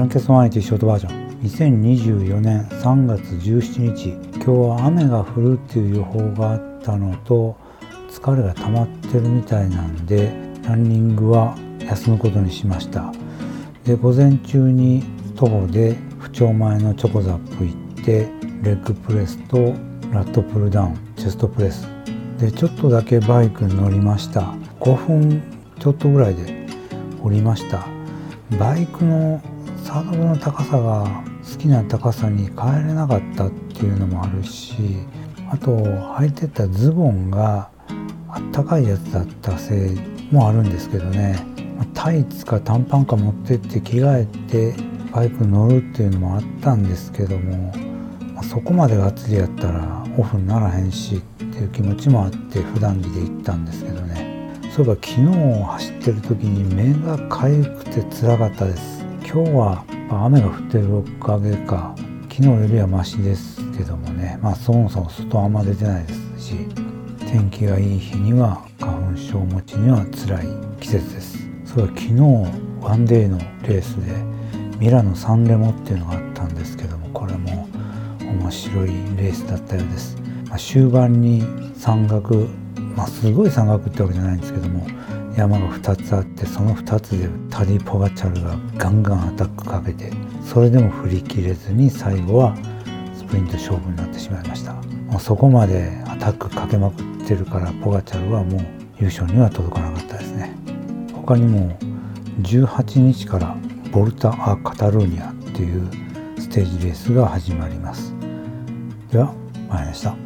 ランケソン IT ショートバージョン2024年3月17日。今日は雨が降るっていう予報があったのと、疲れが溜まってるみたいなんでランニングは休むことにしました。で、午前中に徒歩で府庁前のチョコザップ行ってレッグプレスとラットプルダウン、チェストプレスでちょっとだけバイクに乗りました。5分ちょっとぐらいで降りました。バイクのサドルの高さが好きな高さに変えれなかったっていうのもあるし、あと履いてたズボンがあったかいやつだったせいもあるんですけどね。タイツか短パンか持ってって着替えてバイク乗るっていうのもあったんですけども、そこまでがっつりやったらオフにならへんしっていう気持ちもあって普段着で行ったんですけどね。そういえば昨日走ってる時に目が痒くて辛かったです。今日は雨が降ってるおかげか昨日よりはマシですけどもね。そもそも外あんま出てないですし、天気がいい日には花粉症持ちには辛い季節です。それは昨日ワンデーのレースでミラノサンレモっていうのがあったんですけども、これも面白いレースだったようです。終盤に山岳、すごい山岳ってわけじゃないんですけども、山が2つあって、その2つでタディ・ポガチャルがガンガンアタックかけて、それでも振り切れずに最後はスプリント勝負になってしまいました。そこまでアタックかけまくってるからポガチャルはもう優勝には届かなかったですね。他にも18日からボルタ・ア・カタルーニャっていうステージレースが始まります。では、まいりました。